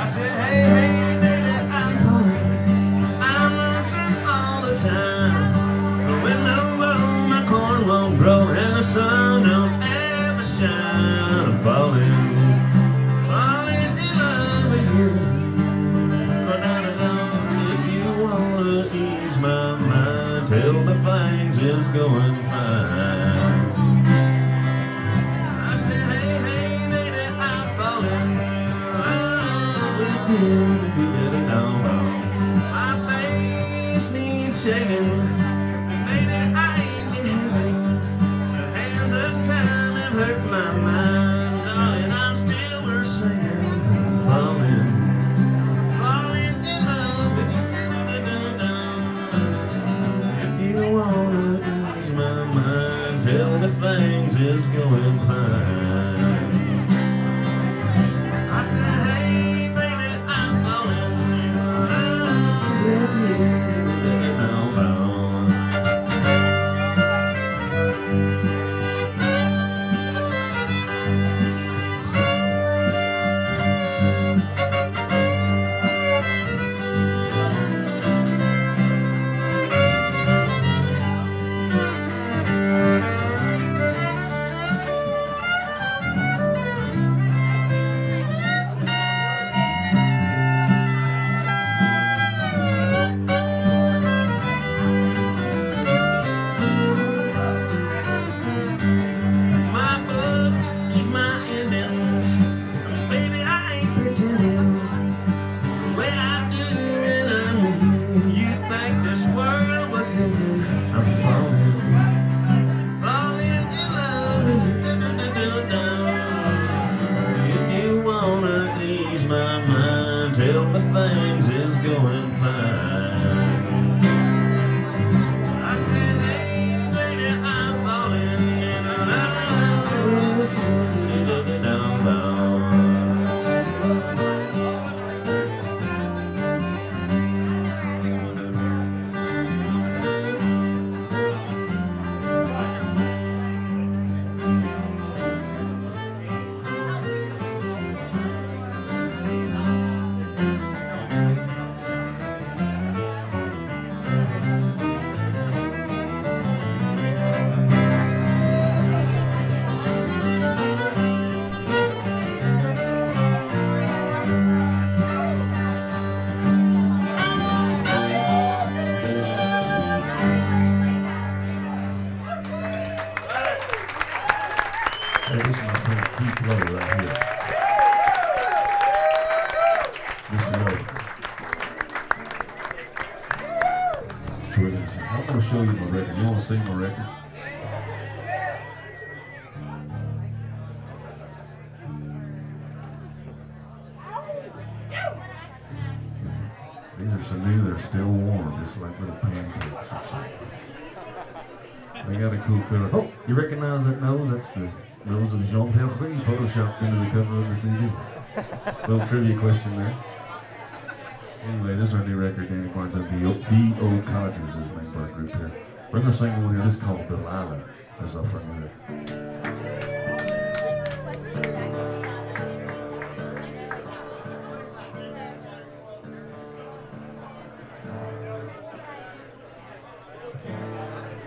said, hey, hey, baby, I'm falling. I'm lonesome all the time. But when I blow, my corn won't grow, and the sun don't ever shine. I'm falling in love with you. But I don't know if you wanna ease my mind. Tell me things is going fine. I said, hey, hey, baby, I'm falling in love with you. My face needs shaving. Baby, I ain't behaving. The hands of time have hurt my mind. Darling, I'm still worth singing. Falling in love with you. If you wanna ease my mind, tell me things is going fine. I said, hey, baby, I'm falling in love with you. Tell me things is going fine. I said, hey, baby, I'm falling in love with you. Hey, this is my friend Keith Lowe right here. Mr. Lowe. So we're gonna sing. I'm gonna show you my record. You wanna sing my record? These are so new, they're still warm, just like little pancakes or something. They got a cool color. Oh, you recognize that nose? That's the nose of Jean Perret photoshopped into the cover of the CD. Little trivia question there. Anyway, this is our new record, Danny Barnes of D.O. Codgers is the name of our group here. We're going to sing one here. This is called Delilah. That's our front music.